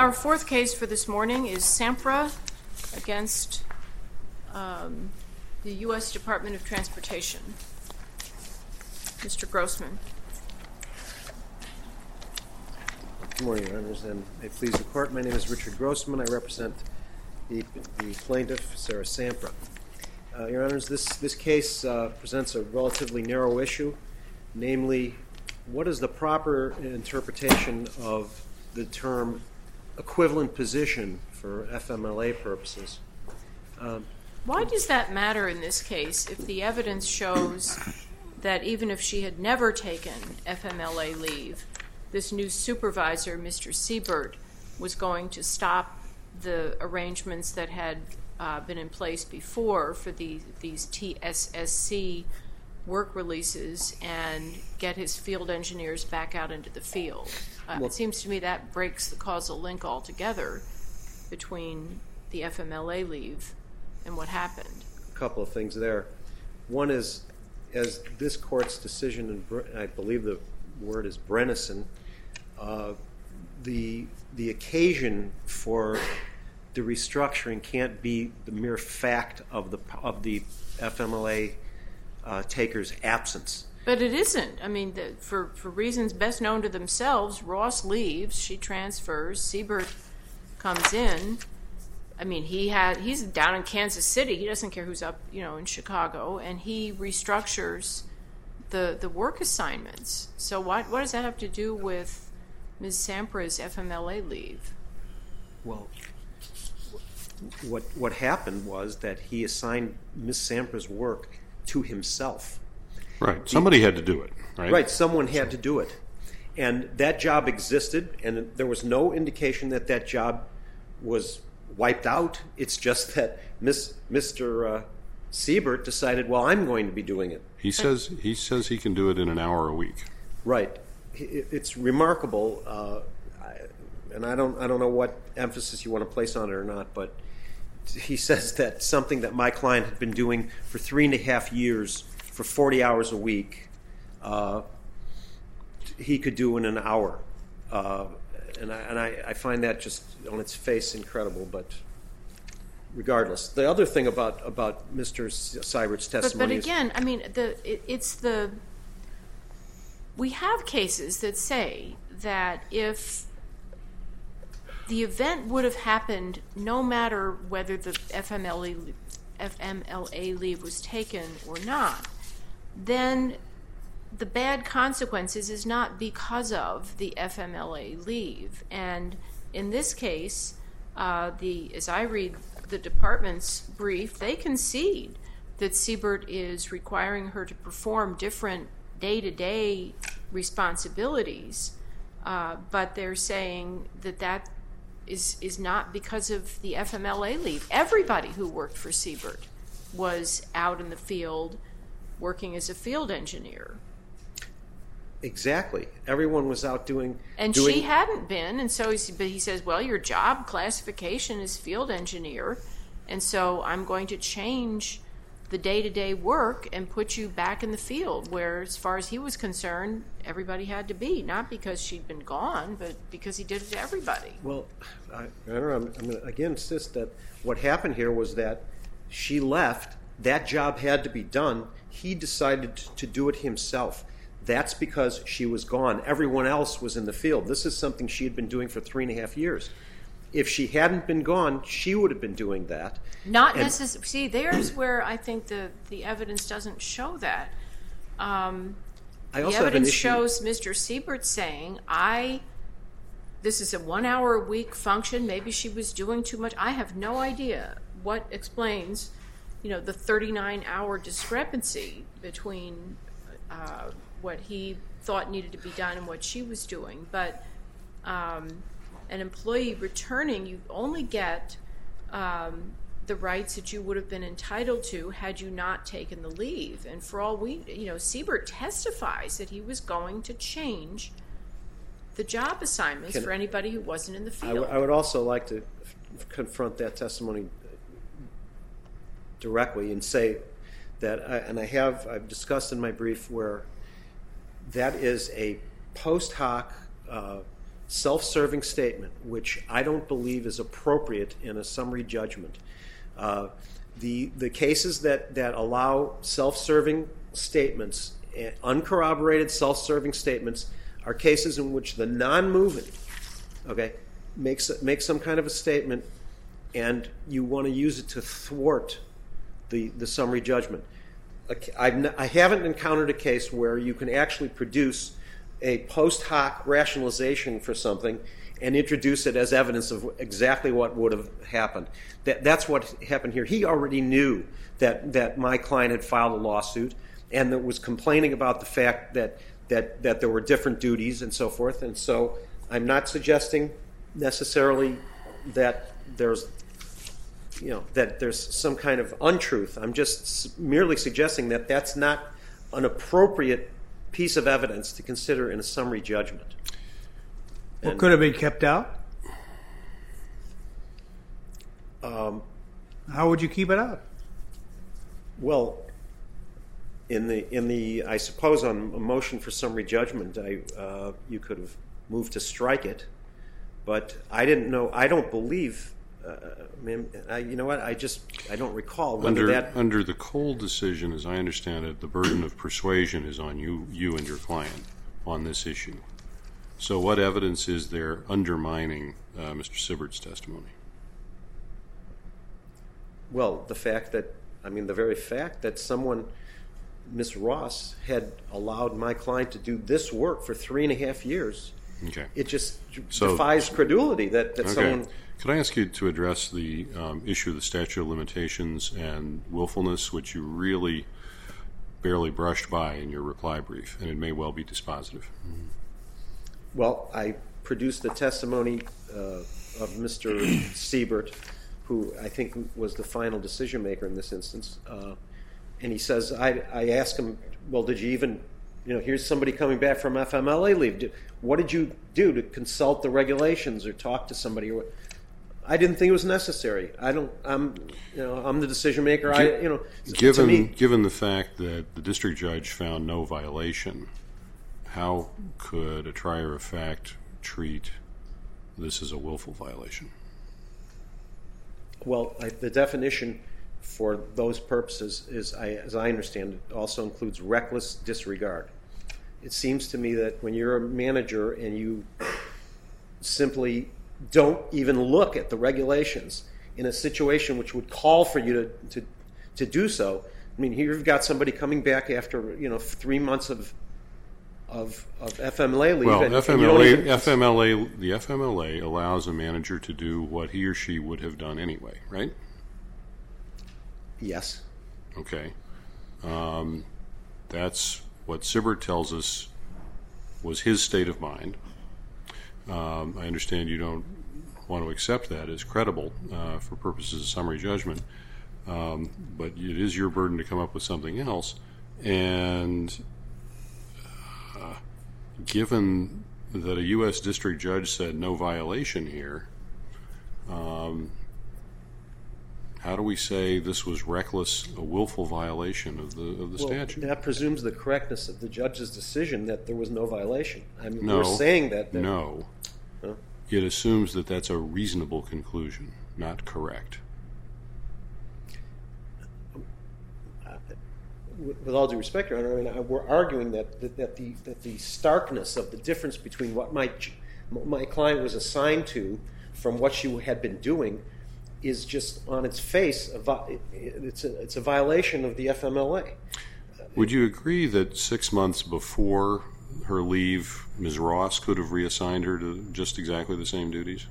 Our fourth case for this morning is Sampra against the U.S. Department of Transportation. Mr. Grossman. Good morning, Your Honors, and may it please the Court. My name is Richard Grossman. I represent the plaintiff, Sarah Sampra. Your Honors, this case presents a relatively narrow issue, namely, what is the proper interpretation of the term equivalent position for FMLA purposes? Why does that matter in this case if the evidence shows that even if she had never taken FMLA leave, this new supervisor, Mr. Siebert, was going to stop the arrangements that had been in place before for these TSSC work releases and get his field engineers back out into the field? It seems to me that breaks the causal link altogether between the FMLA leave and what happened. A couple of things there. One is, as this Court's decision, and I believe the word is Brennison, the occasion for the restructuring can't be the mere fact of the FMLA taker's absence. But it isn't. I mean, for reasons best known to themselves, Ross leaves, she transfers, Siebert comes in. I mean, he's down in Kansas City. He doesn't care who's up, in Chicago, and he restructures the work assignments. So what does that have to do with Ms. Sampra's FMLA leave? Well, what happened was that he assigned Ms. Sampra's work to himself. Right. Somebody had to do it, right? Right. Someone had to do it. And that job existed, and there was no indication that that job was wiped out. It's just that Mr. Siebert decided, well, I'm going to be doing it. He says he can do it in an hour a week. Right. It's remarkable, and I don't know what emphasis you want to place on it or not, but he says that something that my client had been doing for 3.5 years, for 40 hours a week, he could do in an hour. And I find that just on its face incredible, but regardless. The other thing about Mr. Seibert's testimony but again, I mean, we have cases that say that if the event would have happened no matter whether the FMLA leave was taken or not, then the bad consequences is not because of the FMLA leave. And in this case, as I read the department's brief, they concede that Siebert is requiring her to perform different day-to-day responsibilities, but they're saying that is not because of the FMLA leave. Everybody who worked for Siebert was out in the field working as a field engineer. Exactly. Everyone was out doing... And she hadn't been, and so he says, well, your job classification is field engineer, and so I'm going to change the day-to-day work and put you back in the field, where, as far as he was concerned, everybody had to be, not because she'd been gone, but because he did it to everybody. Well, I'm going to again insist that what happened here was that she left, that job had to be done, he decided to do it himself. That's because she was gone. Everyone else was in the field. This is something she had been doing for 3.5 years. If she hadn't been gone, she would have been doing that. Not necessarily. See, there's where I think the evidence doesn't show that. The evidence shows Mr. Siebert saying, this is a 1 hour a week function. Maybe she was doing too much. I have no idea what explains, the 39-hour discrepancy between what he thought needed to be done and what she was doing. But an employee returning, you only get the rights that you would have been entitled to had you not taken the leave. And for all Siebert testifies that he was going to change the job assignments for anybody who wasn't in the field. I would also like to confront that testimony directly and say that, and I've discussed in my brief where that is a post hoc self-serving statement, which I don't believe is appropriate in a summary judgment. The cases that allow self-serving statements, uncorroborated self-serving statements, are cases in which the non-moving, makes some kind of a statement, and you want to use it to thwart the summary judgment. I haven't encountered a case where you can actually produce a post hoc rationalization for something and introduce it as evidence of exactly what would have happened. That's what happened here. He already knew that my client had filed a lawsuit and that was complaining about the fact that there were different duties and so forth. And so I'm not suggesting necessarily that there's some kind of untruth. I'm just merely suggesting that that's not an appropriate piece of evidence to consider in a summary judgment. Well, could have been kept out? How would you keep it out? Well, in the I suppose on a motion for summary judgment, you could have moved to strike it, but I didn't know. I don't believe. You know what? I don't recall whether under the Cole decision, as I understand it, the burden of persuasion is on you and your client on this issue. So, what evidence is there undermining Mr. Sibbert's testimony? Well, the very fact that someone, Ms. Ross, had allowed my client to do this work for 3.5 years. Okay. It just defies credulity that someone. Could I ask you to address the issue of the statute of limitations and willfulness, which you really barely brushed by in your reply brief, and it may well be dispositive? Well, I produced the testimony of Mr. Siebert, who I think was the final decision maker in this instance, and he says, I asked him, well, did you even, here's somebody coming back from FMLA leave. What did you do to consult the regulations or talk to somebody? I didn't think it was necessary. I'm the decision maker. Given the fact that the district judge found no violation, how could a trier of fact treat this as a willful violation? Well, the definition for those purposes is, as I understand it, also includes reckless disregard. It seems to me that when you're a manager and you simply don't even look at the regulations in a situation which would call for you to do so. I mean, here you've got somebody coming back after 3 months of FMLA leave. Well, the FMLA allows a manager to do what he or she would have done anyway, right? Yes. Okay. That's what Siebert tells us was his state of mind. I understand you don't want to accept that as credible for purposes of summary judgment, but it is your burden to come up with something else. And given that a U.S. district judge said no violation here, how do we say this was reckless, a willful violation of the statute? That presumes the correctness of the judge's decision that there was no violation. We're saying that. No. Huh? It assumes that that's a reasonable conclusion, not correct. With all due respect, Your Honor, we're arguing that the starkness of the difference between what my client was assigned to from what she had been doing is just on its face, it's a violation of the FMLA. Would you agree that 6 months before her leave, Ms. Ross could have reassigned her to just exactly the same duties?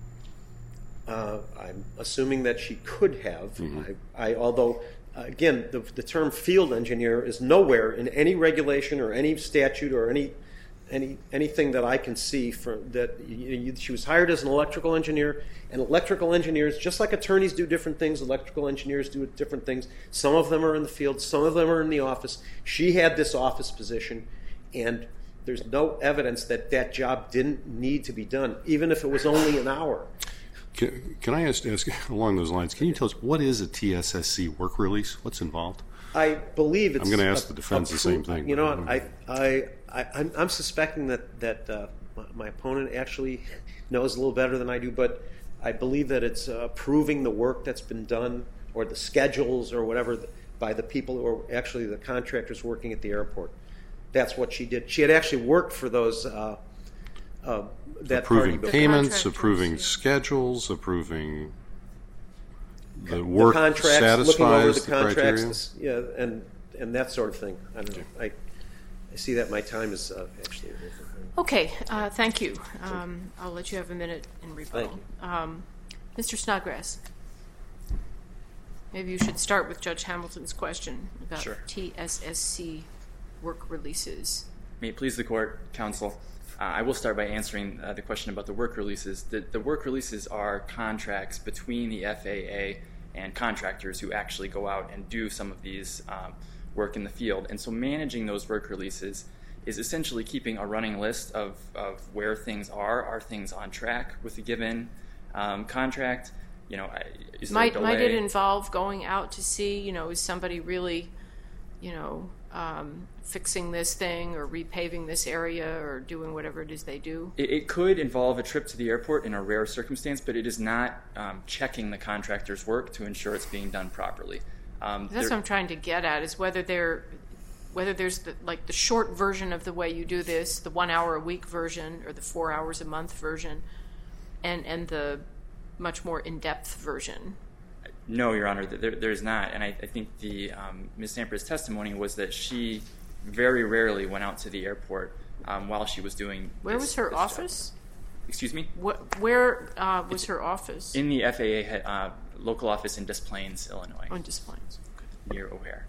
I'm assuming that she could have. Mm-hmm. Although, again, the term field engineer is nowhere in any regulation or any statute or anything that I can see she was hired as an electrical engineer, and electrical engineers, just like attorneys do different things, electrical engineers do different things. Some of them are in the field, some of them are in the office. She had this office position, and there's no evidence that job didn't need to be done, even if it was only an hour. Can I ask along those lines, can you tell us what is a TSSC work release? What's involved? I believe it's... I'm going to ask the defense the same thing. You know what? I'm suspecting that my opponent actually knows a little better than I do, but I believe that it's approving the work that's been done or the schedules or whatever by the people who are actually the contractors working at the airport. That's what she did. She had actually worked for those that approving party payments, approving schedules, approving the work contracts, satisfies looking over the criteria. contracts, yeah, and that sort of thing. I don't know. I see that my time is actually over. Okay, thank you. I'll let you have a minute in rebuttal. Mr. Snodgrass, maybe you should start with Judge Hamilton's question about TSSC work releases. May it please the court, counsel. I will start by answering the question about the work releases. The work releases are contracts between the FAA and contractors who actually go out and do some of these work in the field. And so managing those work releases is essentially keeping a running list of where things are things on track with the given contract. You know, is there a delay? Might it involve going out to see, you know, is somebody really, you know, fixing this thing or repaving this area or doing whatever it is they do? It could involve a trip to the airport in a rare circumstance, but it is not checking the contractor's work to ensure it's being done properly. That's what I'm trying to get at, is whether there's the short version of the way you do this, the 1 hour a week version or the 4 hours a month version, and the much more in-depth version. No, Your Honor, there's not. And I think Ms. Sampra's testimony was that she very rarely went out to the airport while she was doing Where was her office? Job. Excuse me? Where was her office? In the FAA local office in Des Plaines, Illinois. Oh, in Des Plaines. Okay. Near O'Hare.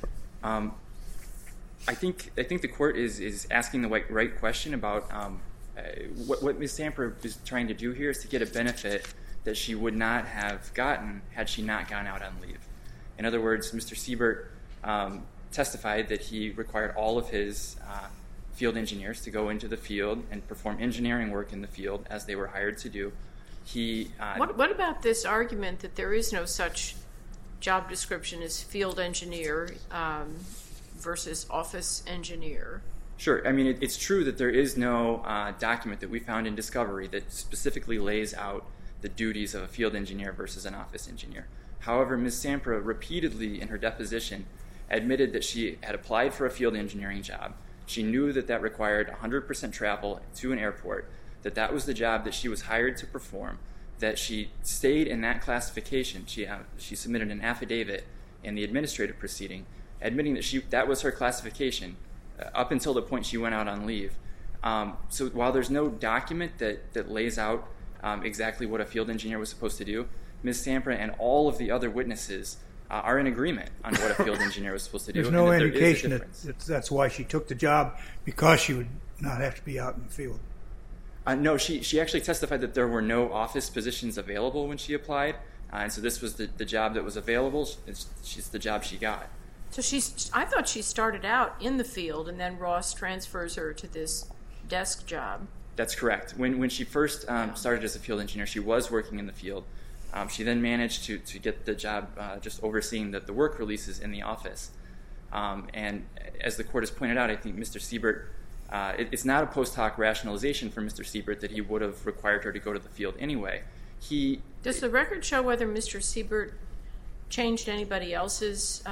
I think the court is asking the right question about what Ms. Sampra is trying to do here is to get a benefit that she would not have gotten had she not gone out on leave. In other words, Mr. Siebert testified that he required all of his field engineers to go into the field and perform engineering work in the field as they were hired to do. What about this argument that there is no such job description as field engineer versus office engineer? Sure. I mean, it's true that there is no document that we found in discovery that specifically lays out the duties of a field engineer versus an office engineer. However, Ms. Sampra repeatedly in her deposition admitted that she had applied for a field engineering job. She knew that required 100% travel to an airport, that was the job that she was hired to perform, that she stayed in that classification. She submitted an affidavit in the administrative proceeding admitting that was her classification up until the point she went out on leave. So while there's no document that lays out exactly what a field engineer was supposed to do, Ms. Sampra and all of the other witnesses are in agreement on what a field engineer was supposed to do. There's no indication that's why she took the job, because she would not have to be out in the field. No, she actually testified that there were no office positions available when she applied, and so this was the job that was available. It's the job she got. So I thought she started out in the field, and then Ross transfers her to this desk job. That's correct. When she first started as a field engineer, she was working in the field. She then managed to get the job just overseeing the work releases in the office. And as the court has pointed out, I think Mr. Siebert, it's not a post hoc rationalization for Mr. Siebert that he would have required her to go to the field anyway. Does the record show whether Mr. Siebert changed anybody else's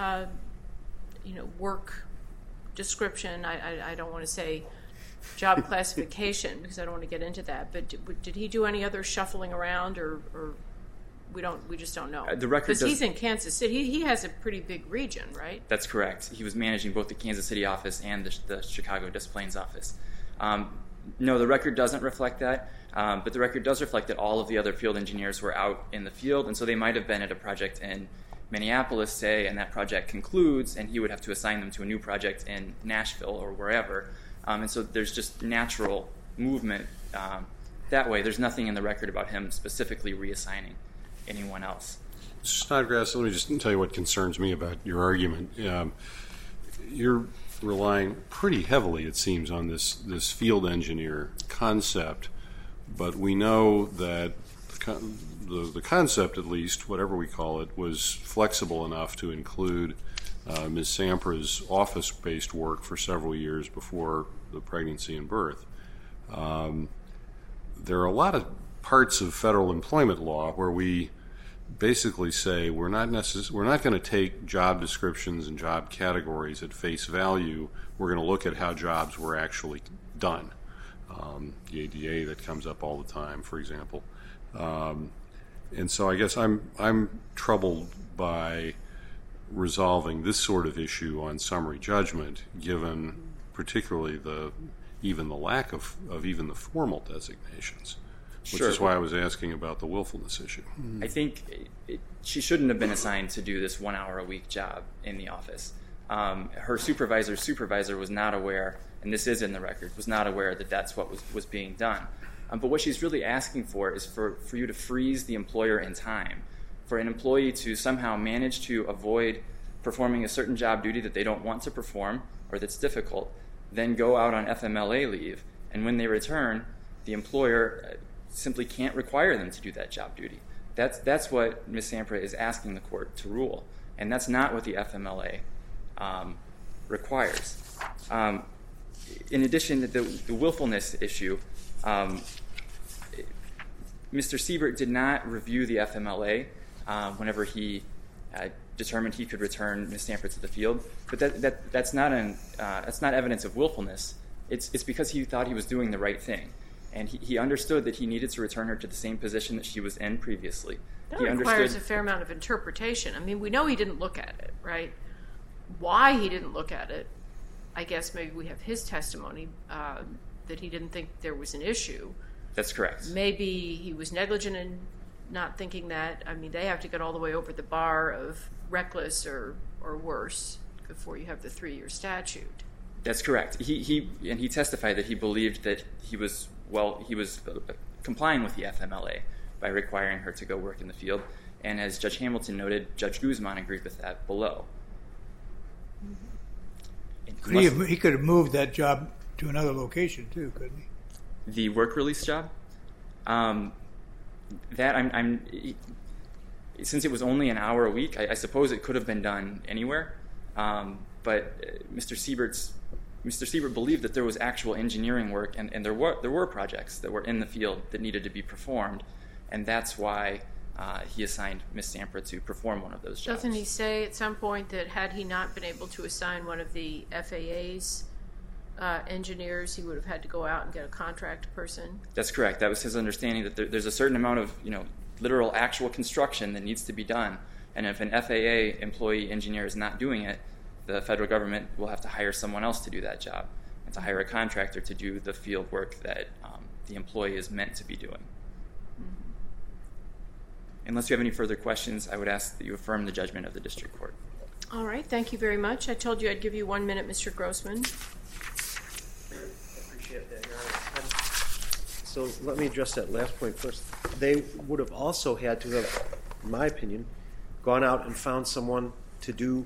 work description? I don't want to say job classification because I don't want to get into that, but did he do any other shuffling around, or we just don't know? The record because he's in Kansas City. He has a pretty big region, right? That's correct. He was managing both the Kansas City office and the Chicago Des Plaines office. No, the record doesn't reflect that, but the record does reflect that all of the other field engineers were out in the field, and so they might have been at a project in Minneapolis, say, and that project concludes, and he would have to assign them to a new project in Nashville or wherever. And so there's just natural movement that way. There's nothing in the record about him specifically reassigning anyone else. Snodgrass, let me just tell you what concerns me about your argument. You're relying pretty heavily, it seems, on this field engineer concept, but we know that the concept, at least, whatever we call it, was flexible enough to include Ms. Sampra's office-based work for several years before the pregnancy and birth. There are a lot of parts of federal employment law where we basically say we're not going to take job descriptions and job categories at face value. We're going to look at how jobs were actually done. The ADA that comes up all the time, for example. And so I guess I'm troubled by resolving this sort of issue on summary judgment, given particularly even the lack of even the formal designations, which is why I was asking about the willfulness issue. I think she shouldn't have been assigned to do this 1 hour a week job in the office. Her supervisor's supervisor was not aware, and this is in the record, was not aware that that's what was being done. But what she's really asking for is for you to freeze the employer in time, for an employee to somehow manage to avoid performing a certain job duty that they don't want to perform or that's difficult, then go out on FMLA leave, and when they return, the employer simply can't require them to do that job duty. That's what Ms. Sampra is asking the court to rule, and that's not what the FMLA requires. In addition to the willfulness issue, Mr. Siebert did not review the FMLA whenever he determined he could return Ms. Sampra to the field, but that's not evidence of willfulness. It's because he thought he was doing the right thing, and he understood that he needed to return her to the same position that she was in previously. That requires a fair amount of interpretation. I mean, we know he didn't look at it, right? Why he didn't look at it, I guess maybe we have his testimony that he didn't think there was an issue. That's correct. Maybe he was negligent in not thinking that. I mean, they have to get all the way over the bar of reckless or worse before you have the 3-year statute. That's correct. He testified that he believed that he was complying with the FMLA by requiring her to go work in the field, and as Judge Hamilton noted, Judge Guzman agreed with that below. He could have moved that job to another location too, couldn't he? The work release job? Since it was only an hour a week, I suppose it could have been done anywhere. But Mr. Siebert believed that there was actual engineering work, and there were projects that were in the field that needed to be performed, and that's why he assigned Ms. Sampra to perform one of those jobs. Doesn't he say at some point that had he not been able to assign one of the FAA's engineers, he would have had to go out and get a contract person? That's correct. That was his understanding, that there's a certain amount of literal actual construction that needs to be done, and if an FAA employee engineer is not doing it, the federal government will have to hire someone else to do that job, and to hire a contractor to do the field work that the employee is meant to be doing. Unless you have any further questions, I would ask that you affirm the judgment of the district court. All right, thank you very much. I told you I'd give you 1 minute, Mr. Grossman. I appreciate that, Your Honor. So let me address that last point first. They would have also had to have, in my opinion, gone out and found someone to do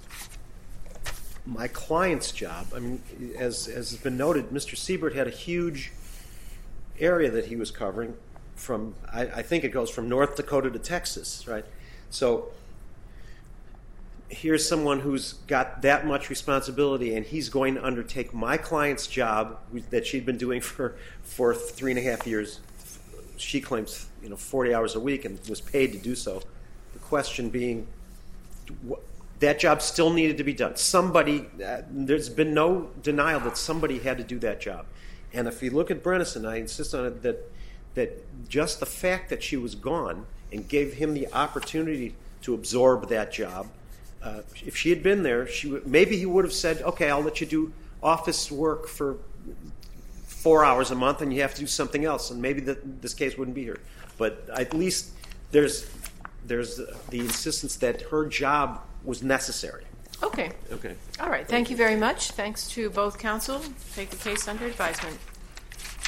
my client's job. I mean, as has been noted, Mr. Siebert had a huge area that he was covering from, I think it goes from North Dakota to Texas, right? So here's someone who's got that much responsibility, and he's going to undertake my client's job that she'd been doing for 3.5 years. She claims 40 hours a week and was paid to do so. The question being, that job still needed to be done. There's been no denial that somebody had to do that job. And if you look at Bredesen, I insist on it that just the fact that she was gone and gave him the opportunity to absorb that job, if she had been there, maybe he would have said, okay, I'll let you do office work for 4 hours a month and you have to do something else, and maybe this case wouldn't be here. But at least there's the insistence that her job was necessary. Okay. All right. Thank you very much. Thanks to both counsel. Take the case under advisement.